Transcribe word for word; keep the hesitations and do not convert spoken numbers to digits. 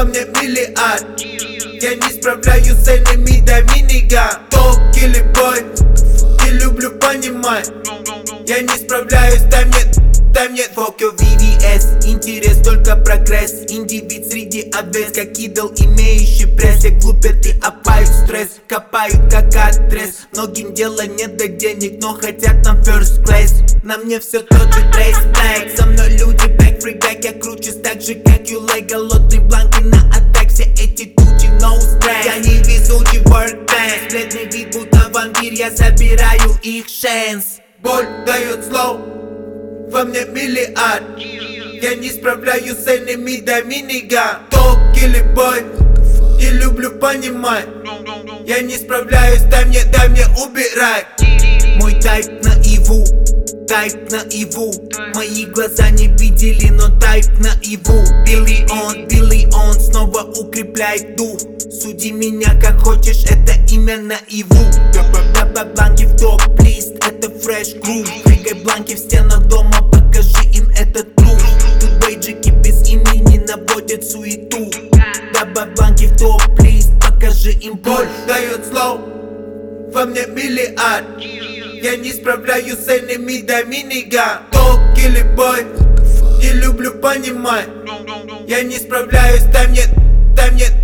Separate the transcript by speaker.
Speaker 1: во мне миллиард. Я не справляюсь с энеми, дай минига. Ток или бой, не люблю понимать. Я не справляюсь, дай мне, дай мне. Fuck your ви ви эс, интерес только прогресс. Индивид среди овец, как идол, имеющий пресс. Все глупят и опают стресс, копают как адрес. Многим дело не до денег, но хотят на first class. На мне все тот же трейс блэк. Со мной люди back, free back. Я кручусь так же, как Юлей. Голодный бланки на атак. Все эти тучи, no stress. Я не везучий workbench. Бледный вид, будто вампир. Я забираю их шанс. Боль дает слов, во мне миллиард. Я не справляюсь с энеми, дай минига. Ток или бой, не люблю понимать. Я не справляюсь, дай мне, дай мне убирать. Мой тайп наиву, тайп наиву. Мои глаза не видели, но тайп наиву. Билли он, Билли он снова укрепляет дух. Суди меня как хочешь, это имя наиву. Даба бланки в топ-лист, это фреш грув. Прыгай бланки в стенах дома, покажи им этот труп. Тут бейджики без имени наводят суету. Даба бланки в топ-лист, покажи им боль дает слов, во мне миллиард. Я не справляюсь с энеми, дай минига. Ток или бой, не люблю понимать. Я не справляюсь, дай мне, дай мне.